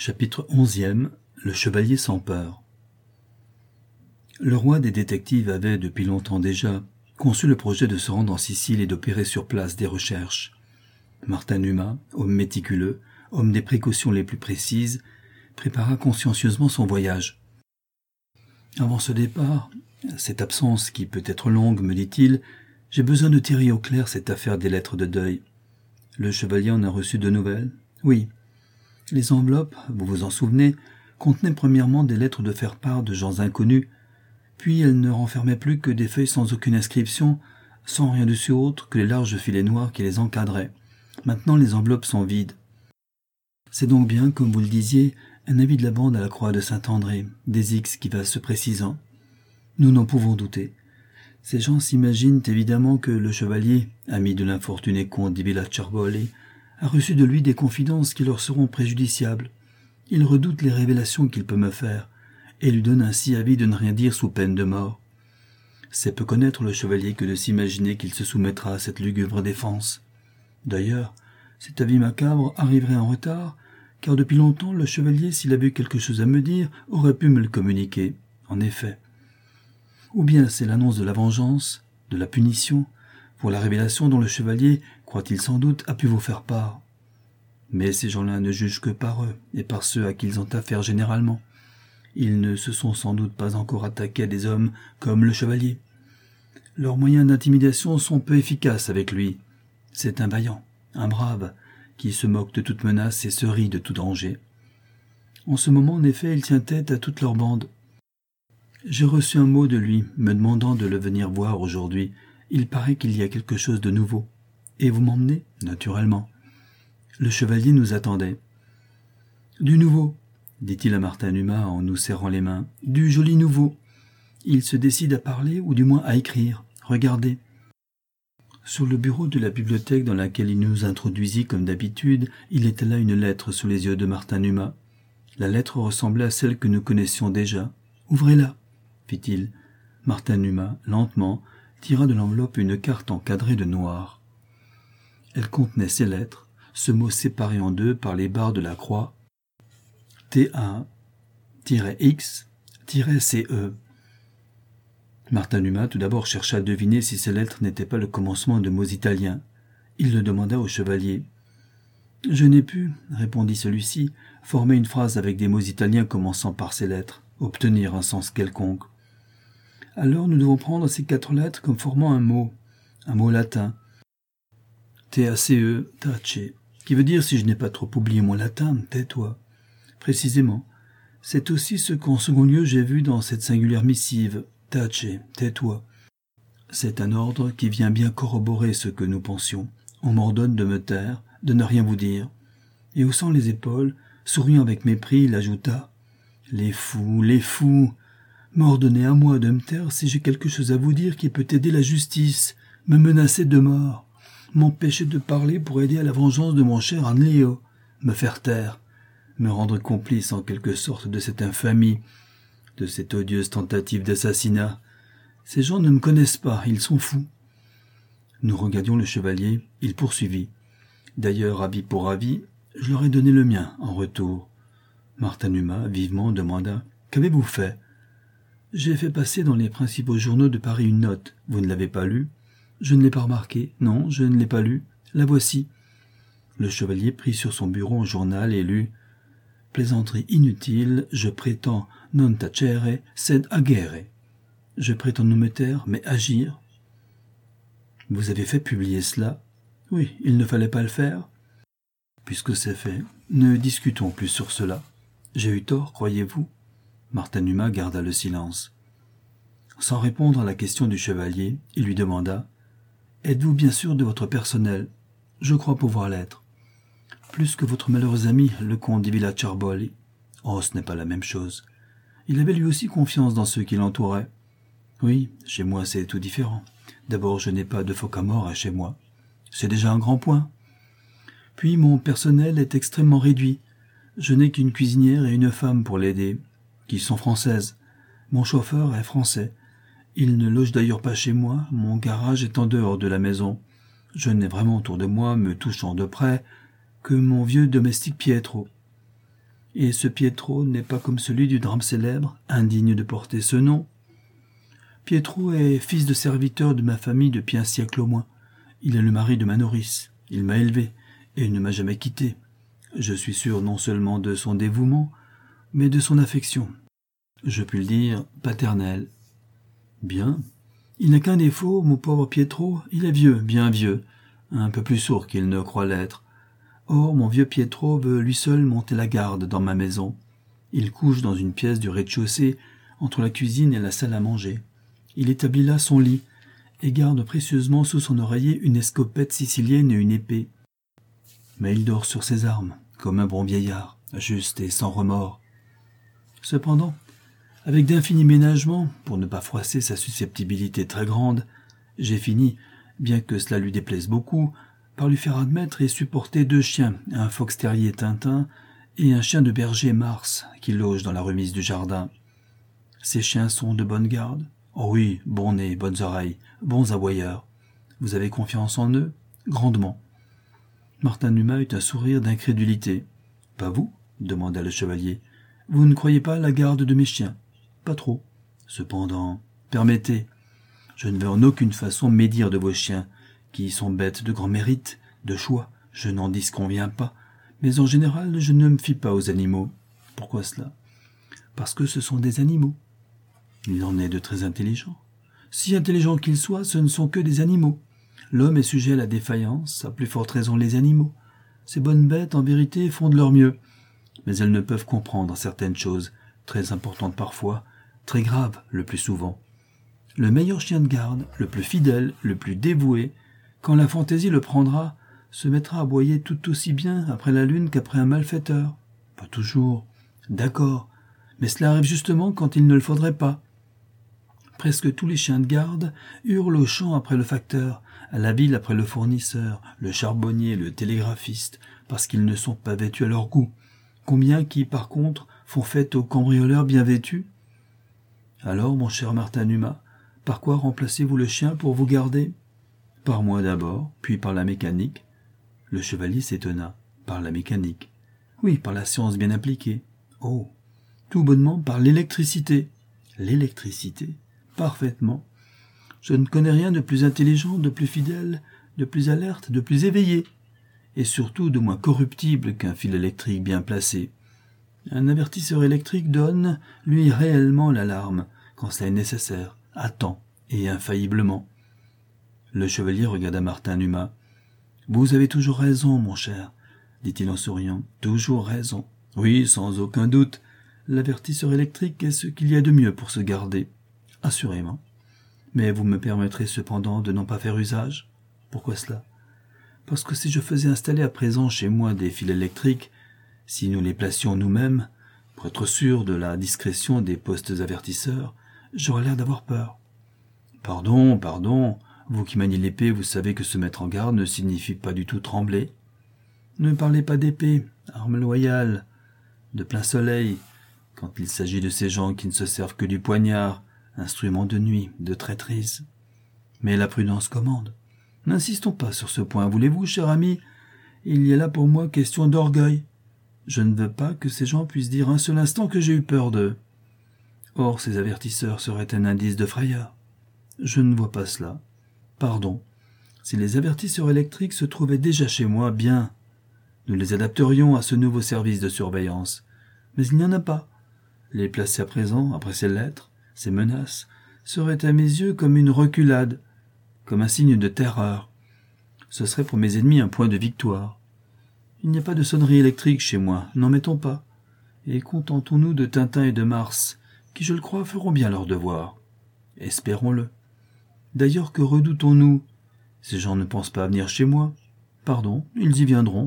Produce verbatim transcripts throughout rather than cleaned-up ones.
Chapitre onzième. Le chevalier sans peur. Le roi des détectives avait, depuis longtemps déjà, conçu le projet de se rendre en Sicile et d'opérer sur place des recherches. Martin Numa, homme méticuleux, homme des précautions les plus précises, prépara consciencieusement son voyage. Avant ce départ, cette absence qui peut être longue, me dit-il, j'ai besoin de tirer au clair cette affaire des lettres de deuil. Le chevalier en a reçu de nouvelles ? Oui. Les enveloppes, vous vous en souvenez, contenaient premièrement des lettres de faire-part de gens inconnus, puis elles ne renfermaient plus que des feuilles sans aucune inscription, sans rien dessus autre que les larges filets noirs qui les encadraient. Maintenant les enveloppes sont vides. C'est donc bien, comme vous le disiez, un avis de la bande à la croix de Saint-André, des X qui va se précisant. Nous n'en pouvons douter. Ces gens s'imaginent évidemment que le chevalier, ami de l'infortuné comte di Villaciarboli, a reçu de lui des confidences qui leur seront préjudiciables. Ils redoutent les révélations qu'il peut me faire, et lui donnent ainsi avis de ne rien dire sous peine de mort. C'est peu connaître le chevalier que de s'imaginer qu'il se soumettra à cette lugubre défense. D'ailleurs, cet avis macabre arriverait en retard, car depuis longtemps le chevalier, s'il avait eu quelque chose à me dire, aurait pu me le communiquer, en effet. Ou bien c'est l'annonce de la vengeance, de la punition, pour la révélation dont le chevalier, croit-il sans doute, a pu vous faire part. Mais ces gens-là ne jugent que par eux, et par ceux à qui ils ont affaire généralement. Ils ne se sont sans doute pas encore attaqués à des hommes comme le chevalier. Leurs moyens d'intimidation sont peu efficaces avec lui. C'est un vaillant, un brave, qui se moque de toute menace et se rit de tout danger. En ce moment, en effet, il tient tête à toute leur bande. J'ai reçu un mot de lui, me demandant de le venir voir aujourd'hui. Il paraît qu'il y a quelque chose de nouveau. Et vous m'emmenez, naturellement. Le chevalier nous attendait. Du nouveau, dit-il à Martin Numa en nous serrant les mains. Du joli nouveau. Il se décide à parler, ou du moins à écrire. Regardez. Sur le bureau de la bibliothèque dans laquelle il nous introduisit comme d'habitude, il était là une lettre sous les yeux de Martin Numa. La lettre ressemblait à celle que nous connaissions déjà. « Ouvrez-la » fit-il. Martin Numa, lentement, tira de l'enveloppe une carte encadrée de noir. Elle contenait ces lettres, ce mot séparé en deux par les barres de la croix, T un X C E. Martin Numa tout d'abord chercha à deviner si ces lettres n'étaient pas le commencement de mots italiens. Il le demanda au chevalier. « Je n'ai pu, » répondit celui-ci, « former une phrase avec des mots italiens commençant par ces lettres, obtenir un sens quelconque. Alors nous devons prendre ces quatre lettres comme formant un mot, un mot latin, T A C E, tace, qui veut dire, si je n'ai pas trop oublié mon latin, tais-toi. Précisément, c'est aussi ce qu'en second lieu j'ai vu dans cette singulière missive, tace, tais-toi. C'est un ordre qui vient bien corroborer ce que nous pensions. On m'ordonne de me taire, de ne rien vous dire. Et haussant les épaules, souriant avec mépris, il ajouta « Les fous, les fous, m'ordonnez à moi de me taire si j'ai quelque chose à vous dire qui peut aider la justice, me menacer de mort, m'empêcher de parler pour aider à la vengeance de mon cher Anlio, me faire taire, me rendre complice en quelque sorte de cette infamie, de cette odieuse tentative d'assassinat. Ces gens ne me connaissent pas, ils sont fous. » Nous regardions le chevalier, il poursuivit. « D'ailleurs, avis pour avis, je leur ai donné le mien en retour. » Martin Numa, vivement, demanda « Qu'avez-vous fait ?»« J'ai fait passer dans les principaux journaux de Paris une note. Vous ne l'avez pas lue ? » ?»« Je ne l'ai pas remarquée. Non, je ne l'ai pas lue. La voici. » Le chevalier prit sur son bureau un journal et lut « Plaisanterie inutile, je prétends non tacere, sed agere. » Je prétends non me taire, mais agir. « Vous avez fait publier cela ? » ?»« Oui, il ne fallait pas le faire. » »« Puisque c'est fait, ne discutons plus sur cela. J'ai eu tort, croyez-vous ?» Martin Numa garda le silence. Sans répondre à la question du chevalier, il lui demanda « Êtes-vous bien sûr de votre personnel ? Je crois pouvoir l'être. Plus que votre malheureux ami, le comte di Villaciarboli. Oh, ce n'est pas la même chose. Il avait lui aussi confiance dans ceux qui l'entouraient. Oui, chez moi c'est tout différent. D'abord, je n'ai pas de phoque à mort chez moi. C'est déjà un grand point. Puis mon personnel est extrêmement réduit. Je n'ai qu'une cuisinière et une femme pour l'aider, qui sont françaises. Mon chauffeur est français. Il ne loge d'ailleurs pas chez moi, mon garage est en dehors de la maison. Je n'ai vraiment autour de moi, me touchant de près, que mon vieux domestique Pietro. Et ce Pietro n'est pas comme celui du drame célèbre, indigne de porter ce nom. Pietro est fils de serviteur de ma famille depuis un siècle au moins. Il est le mari de ma nourrice. Il m'a élevé et ne m'a jamais quitté. Je suis sûr non seulement de son dévouement, mais de son affection. Je puis le dire, paternelle. Bien. Il n'a qu'un défaut, mon pauvre Pietro, il est vieux, bien vieux, un peu plus sourd qu'il ne croit l'être. Or, mon vieux Pietro veut lui seul monter la garde dans ma maison. Il couche dans une pièce du rez-de-chaussée, entre la cuisine et la salle à manger. Il établit là son lit, et garde précieusement sous son oreiller une escopette sicilienne et une épée. Mais il dort sur ses armes, comme un bon vieillard, juste et sans remords. Cependant, avec d'infinis ménagements, pour ne pas froisser sa susceptibilité très grande, j'ai fini, bien que cela lui déplaise beaucoup, par lui faire admettre et supporter deux chiens, un fox terrier Tintin et un chien de berger Mars, qui loge dans la remise du jardin. Ces chiens sont de bonne garde. Oh oui, bon nez, bonnes oreilles, bons aboyeurs. Vous avez confiance en eux? Grandement. Martin Numa eut un sourire d'incrédulité. « Pas vous ?» demanda le chevalier. « Vous ne croyez pas à la garde de mes chiens ?»« Pas trop. Cependant, permettez. Je ne veux en aucune façon médire de vos chiens, qui sont bêtes de grand mérite, de choix, je n'en disconviens pas, mais en général je ne me fie pas aux animaux. Pourquoi cela? Parce que ce sont des animaux. Il en est de très intelligents. Si intelligents qu'ils soient, ce ne sont que des animaux. L'homme est sujet à la défaillance, à plus forte raison les animaux. Ces bonnes bêtes, en vérité, font de leur mieux, mais elles ne peuvent comprendre certaines choses, très importantes parfois, très graves le plus souvent. Le meilleur chien de garde, le plus fidèle, le plus dévoué, quand la fantaisie le prendra, se mettra à aboyer tout aussi bien après la lune qu'après un malfaiteur. Pas toujours. D'accord. Mais cela arrive justement quand il ne le faudrait pas. Presque tous les chiens de garde hurlent au champ après le facteur, à la ville après le fournisseur, le charbonnier, le télégraphiste, parce qu'ils ne sont pas vêtus à leur goût. Combien qui, par contre, font fête aux cambrioleurs bien vêtus? Alors, mon cher Martin Numa, par quoi remplacez-vous le chien pour vous garder? Par moi d'abord, puis par la mécanique. Le chevalier s'étonna. Par la mécanique. Oui, par la science bien appliquée. Oh, tout bonnement par l'électricité. L'électricité? Parfaitement. Je ne connais rien de plus intelligent, de plus fidèle, de plus alerte, de plus éveillé, et surtout de moins corruptible qu'un fil électrique bien placé. Un avertisseur électrique donne, lui, réellement l'alarme, quand cela est nécessaire, à temps et infailliblement. Le chevalier regarda Martin Numa. « Vous avez toujours raison, mon cher, » dit-il en souriant. « Toujours raison. Oui, sans aucun doute. L'avertisseur électrique est ce qu'il y a de mieux pour se garder. Assurément. Mais vous me permettrez cependant de n'en pas faire usage. Pourquoi cela? Parce que si je faisais installer à présent chez moi des fils électriques, si nous les placions nous-mêmes, pour être sûr de la discrétion des postes avertisseurs, j'aurais l'air d'avoir peur. Pardon, pardon. Vous qui maniez l'épée, vous savez que se mettre en garde ne signifie pas du tout trembler. Ne parlez pas d'épée, arme loyale, de plein soleil, quand il s'agit de ces gens qui ne se servent que du poignard, instrument de nuit, de traîtrise. Mais la prudence commande. N'insistons pas sur ce point, voulez-vous, cher ami? Il y a là pour moi question d'orgueil. Je ne veux pas que ces gens puissent dire un seul instant que j'ai eu peur d'eux. Or, ces avertisseurs seraient un indice de frayeur. Je ne vois pas cela. Pardon, si les avertisseurs électriques se trouvaient déjà chez moi, bien, nous les adapterions à ce nouveau service de surveillance. Mais il n'y en a pas. Les placer à présent, après ces lettres, ces menaces, serait à mes yeux comme une reculade, comme un signe de terreur. Ce serait pour mes ennemis un point de victoire. Il n'y a pas de sonnerie électrique chez moi, n'en mettons pas. Et contentons-nous de Tintin et de Mars, qui, je le crois, feront bien leur devoir. Espérons-le. D'ailleurs, que redoutons-nous? Ces gens ne pensent pas à venir chez moi. Pardon, ils y viendront.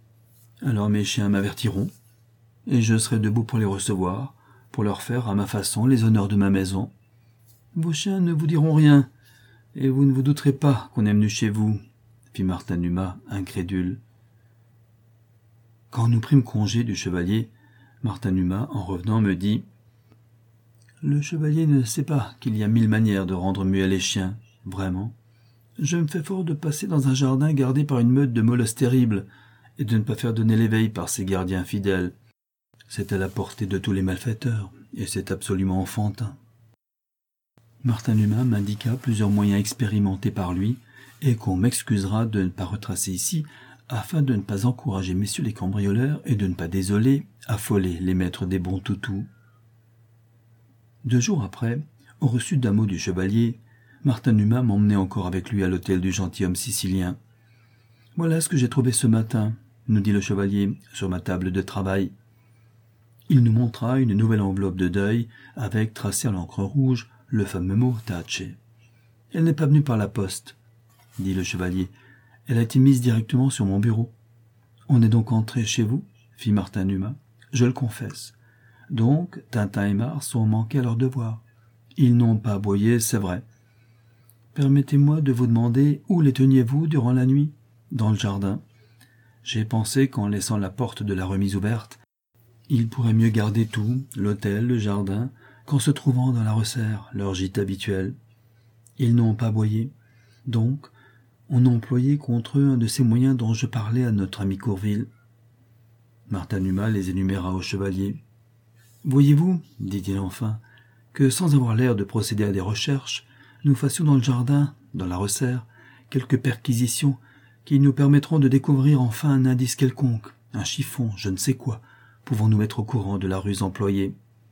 Alors mes chiens m'avertiront, et je serai debout pour les recevoir, pour leur faire, à ma façon, les honneurs de ma maison. Vos chiens ne vous diront rien, et vous ne vous douterez pas qu'on est venu chez vous, fit Martin Numa, incrédule. Quand nous prîmes congé du chevalier, Martin Numa, en revenant, me dit « Le chevalier ne sait pas qu'il y a mille manières de rendre muets les chiens, vraiment. Je me fais fort de passer dans un jardin gardé par une meute de molosses terribles, et de ne pas faire donner l'éveil par ses gardiens fidèles. C'est à la portée de tous les malfaiteurs, et c'est absolument enfantin. Martin Numa m'indiqua plusieurs moyens expérimentés par lui, et qu'on m'excusera de ne pas retracer ici, afin de ne pas encourager messieurs les cambrioleurs et de ne pas désoler, affoler les maîtres des bons toutous. Deux jours après, au reçu d'un mot du chevalier, Martin Numa m'emmenait encore avec lui à l'hôtel du gentilhomme sicilien. « Voilà ce que j'ai trouvé ce matin, » nous dit le chevalier, sur ma table de travail. Il nous montra une nouvelle enveloppe de deuil, avec tracé à l'encre rouge le fameux mot « Tace ». « Elle n'est pas venue par la poste, » dit le chevalier. « Elle a été mise directement sur mon bureau. »« On est donc entré chez vous ?» fit Martin Numa. « Je le confesse. Donc, Tintin et Mars ont manqué à leur devoir. Ils n'ont pas aboyé, c'est vrai. Permettez-moi de vous demander où les teniez-vous durant la nuit ? Dans le jardin. J'ai pensé qu'en laissant la porte de la remise ouverte, ils pourraient mieux garder tout, l'hôtel, le jardin, qu'en se trouvant dans la resserre, leur gîte habituel. Ils n'ont pas aboyé. Donc, on a employé contre eux un de ces moyens dont je parlais à notre ami Courville. » Martin Numa les énuméra au chevalier. « Voyez-vous, dit-il enfin, que sans avoir l'air de procéder à des recherches, nous fassions dans le jardin, dans la resserre, quelques perquisitions qui nous permettront de découvrir enfin un indice quelconque, un chiffon, je ne sais quoi, pouvant nous mettre au courant de la ruse employée. »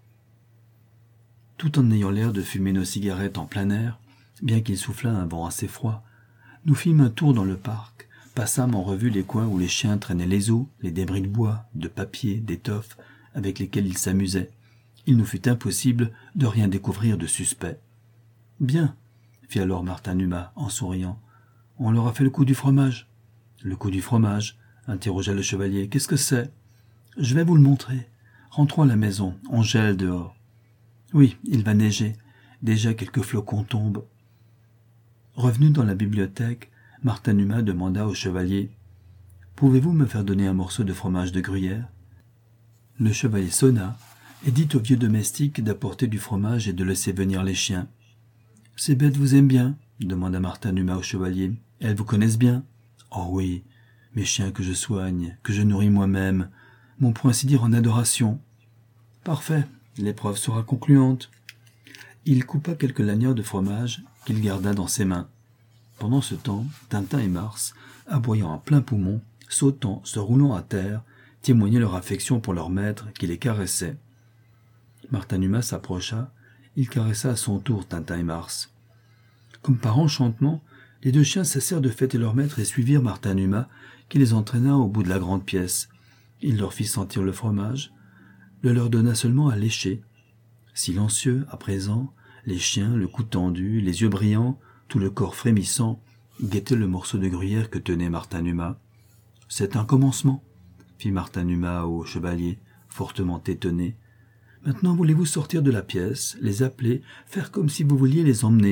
Tout en ayant l'air de fumer nos cigarettes en plein air, bien qu'il soufflât un vent assez froid, nous fîmes un tour dans le parc, passâmes en revue les coins où les chiens traînaient les os, les débris de bois, de papier, d'étoffes, avec lesquels ils s'amusaient. Il nous fut impossible de rien découvrir de suspect. « Bien, » fit alors Martin Numa en souriant. « On leur a fait le coup du fromage. »« Le coup du fromage ?» interrogea le chevalier. « Qu'est-ce que c'est ?»« Je vais vous le montrer. Rentrons à la maison, on gèle dehors. »« Oui, il va neiger. Déjà quelques flocons tombent. » Revenu dans la bibliothèque, Martin Numa demanda au chevalier « Pouvez-vous me faire donner un morceau de fromage de gruyère ?» Le chevalier sonna et dit au vieux domestique d'apporter du fromage et de laisser venir les chiens. « Ces bêtes vous aiment bien ?» demanda Martin Numa au chevalier. « Elles vous connaissent bien ?»« Oh oui, mes chiens que je soigne, que je nourris moi-même, m'ont pour ainsi dire en adoration. »« Parfait, l'épreuve sera concluante. » Il coupa quelques lanières de fromage qu'il garda dans ses mains. Pendant ce temps, Tintin et Mars, aboyant à plein poumon, sautant, se roulant à terre, témoignaient leur affection pour leur maître qui les caressait. Martin Numa s'approcha, il caressa à son tour Tintin et Mars. Comme par enchantement, les deux chiens cessèrent de fêter leur maître et suivirent Martin Numa, qui les entraîna au bout de la grande pièce. Il leur fit sentir le fromage, le leur donna seulement à lécher. Silencieux, à présent, les chiens, le cou tendu, les yeux brillants, tout le corps frémissant, guettaient le morceau de gruyère que tenait Martin Numa. « C'est un commencement, » fit Martin Numa au chevalier, fortement étonné. « Maintenant voulez-vous sortir de la pièce, les appeler, faire comme si vous vouliez les emmener ?»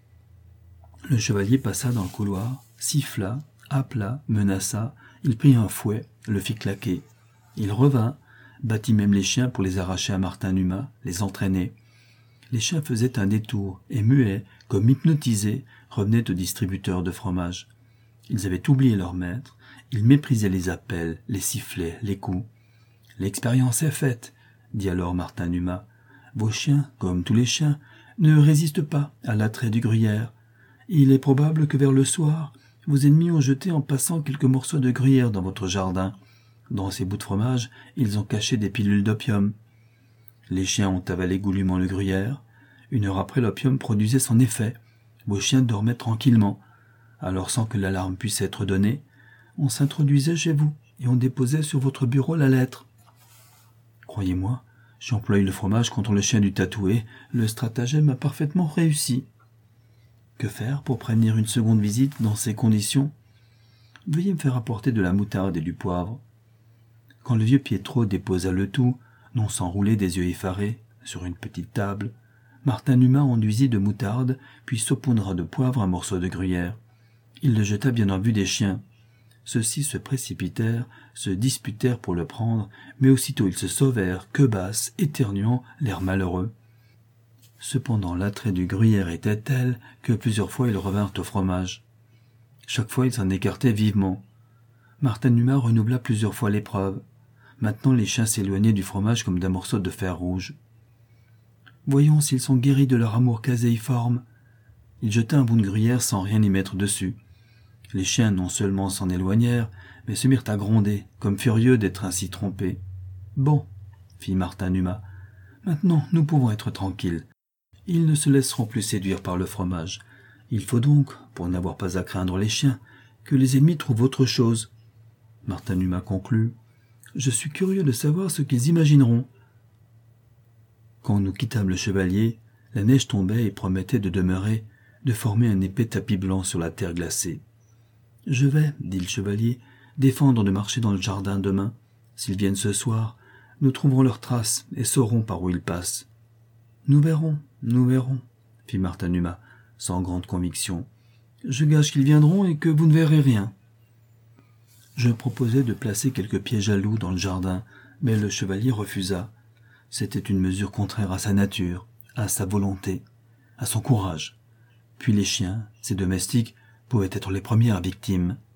Le chevalier passa dans le couloir, siffla, appela, menaça, il prit un fouet, le fit claquer. Il revint, battit même les chiens pour les arracher à Martin Numa, les entraîner. Les chiens faisaient un détour et muets, comme hypnotisés, revenaient au distributeur de fromage. Ils avaient oublié leur maître, ils méprisaient les appels, les sifflets, les coups. « L'expérience est faite, » dit alors Martin Numa. « Vos chiens, comme tous les chiens, ne résistent pas à l'attrait du gruyère. Il est probable que vers le soir, vos ennemis ont jeté en passant quelques morceaux de gruyère dans votre jardin. Dans ces bouts de fromage, ils ont caché des pilules d'opium. Les chiens ont avalé goulûment le gruyère. Une heure après, l'opium produisait son effet. Vos chiens dormaient tranquillement. Alors, sans que l'alarme puisse être donnée, on s'introduisait chez vous et on déposait sur votre bureau la lettre. Croyez-moi, j'emploie le fromage contre le chien du tatoué. Le stratagème a parfaitement réussi. Que faire pour prévenir une seconde visite dans ces conditions? Veuillez me faire apporter de la moutarde et du poivre. Quand le vieux Pietro déposa le tout, non sans rouler des yeux effarés, sur une petite table, Martin Numa enduisit de moutarde, puis saupoudra de poivre un morceau de gruyère. Il le jeta bien en vue des chiens. Ceux-ci se précipitèrent, se disputèrent pour le prendre, mais aussitôt ils se sauvèrent, queue basse, éternuant, l'air malheureux. Cependant l'attrait du gruyère était tel que plusieurs fois ils revinrent au fromage. Chaque fois ils s'en écartaient vivement. Martin Numa renouvela plusieurs fois l'épreuve. Maintenant les chiens s'éloignaient du fromage comme d'un morceau de fer rouge. « Voyons s'ils sont guéris de leur amour caséiforme. » Il jeta un bout de gruyère sans rien y mettre dessus. Les chiens non seulement s'en éloignèrent, mais se mirent à gronder, comme furieux d'être ainsi trompés. « Bon, » fit Martin Numa, « maintenant nous pouvons être tranquilles. Ils ne se laisseront plus séduire par le fromage. Il faut donc, pour n'avoir pas à craindre les chiens, que les ennemis trouvent autre chose. » Martin Numa conclut. « Je suis curieux de savoir ce qu'ils imagineront. » Quand nous quittâmes le chevalier, la neige tombait et promettait de demeurer, de former un épais tapis blanc sur la terre glacée. « Je vais, dit le chevalier, défendre de marcher dans le jardin demain. S'ils viennent ce soir, nous trouverons leurs traces et saurons par où ils passent. »« Nous verrons, nous verrons, » fit Martin Numa, sans grande conviction. « Je gage qu'ils viendront et que vous ne verrez rien. » Je proposai de placer quelques pièges à loups dans le jardin, mais le chevalier refusa. C'était une mesure contraire à sa nature, à sa volonté, à son courage. Puis les chiens, ses domestiques, pouvaient être les premières victimes.